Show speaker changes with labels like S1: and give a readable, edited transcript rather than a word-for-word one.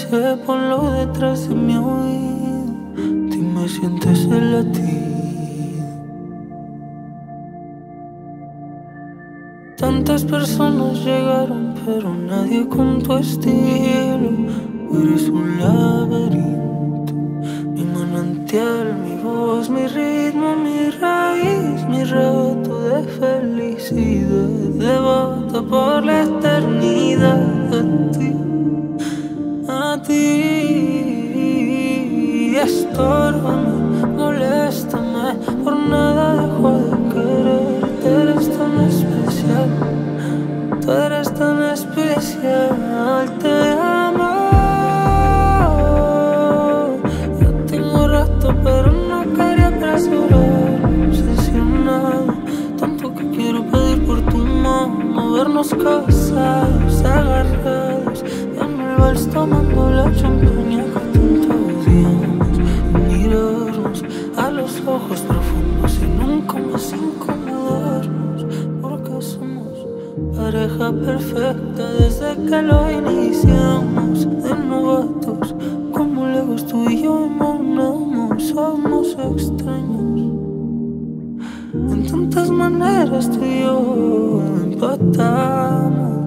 S1: sé, ponlo detrás de mi oído. Dime, sientes el latido. Tantas personas llegaron, pero nadie con tu estilo. Eres un laberinto, mi manantial, mi voz, mi ritmo, mi raíz, mi rato de felicidad. Devoto por la eternidad a ti. Estórbame, moléstame, por nada dejo de quererte. Eres tan especial, tú eres tan especial. Te amo. Ya tengo rato, pero no quería apresurar. Obsesionado, tanto que quiero pedir por tu mano, vernos casados, agarrados, y en el vals tomando la champaña que tanto odiamos, y mirarnos a los ojos profundos y nunca más incomodarnos, porque somos pareja perfecta desde que lo iniciamos. De novatos, como legos tú y yo emanamos, somos extraños. En tantas maneras tú y yo empatamos.